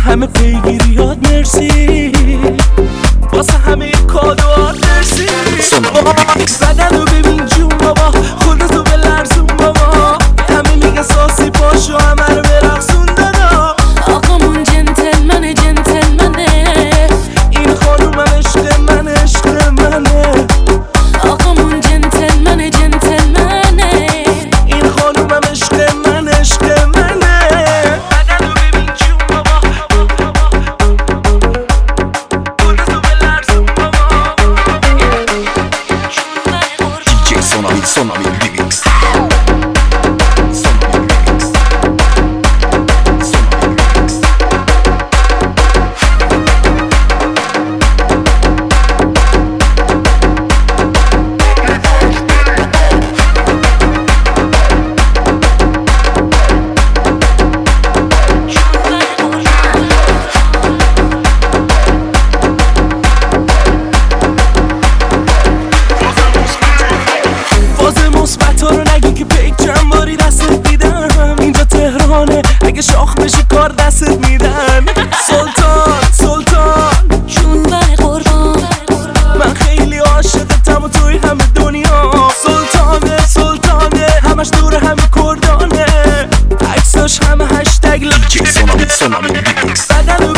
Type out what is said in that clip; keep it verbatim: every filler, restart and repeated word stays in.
همه پیگیریات مرسی، واسه همه کادوات مرسی. بدن رو ببین جون بابا، خودتو بلرزون بابا، همه میگه ساسی پاشو همه رو برقصون دادا. آقامون جنتلمنه جنتلمنه، این خانومم عشق من عشق منه. آقامون جنتلمنه جنتلمنه، این خانومم عشق من عشق منه. بدن رو ببین جون بابا، خودتو بلرزون بابا. دیجی سونامی سونامی ریمیکس. اگه شاخ بشی کار دستت میدن. سلطان سلطان جون بر قربان، من خیلی عاشقتم و توی همه دنیا. سلطانه سلطانه همش دور همه کردانه، عکساش همه هشتگ دیجی سونامی سونامی ریمیکس. بدن